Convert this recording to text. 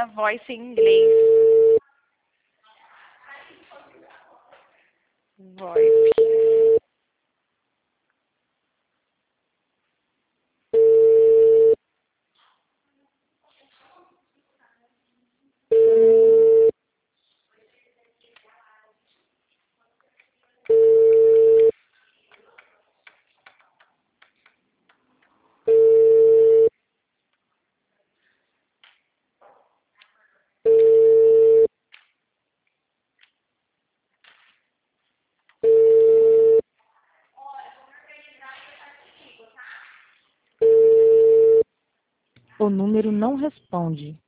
na voice em inglês. VoIP. O número não responde.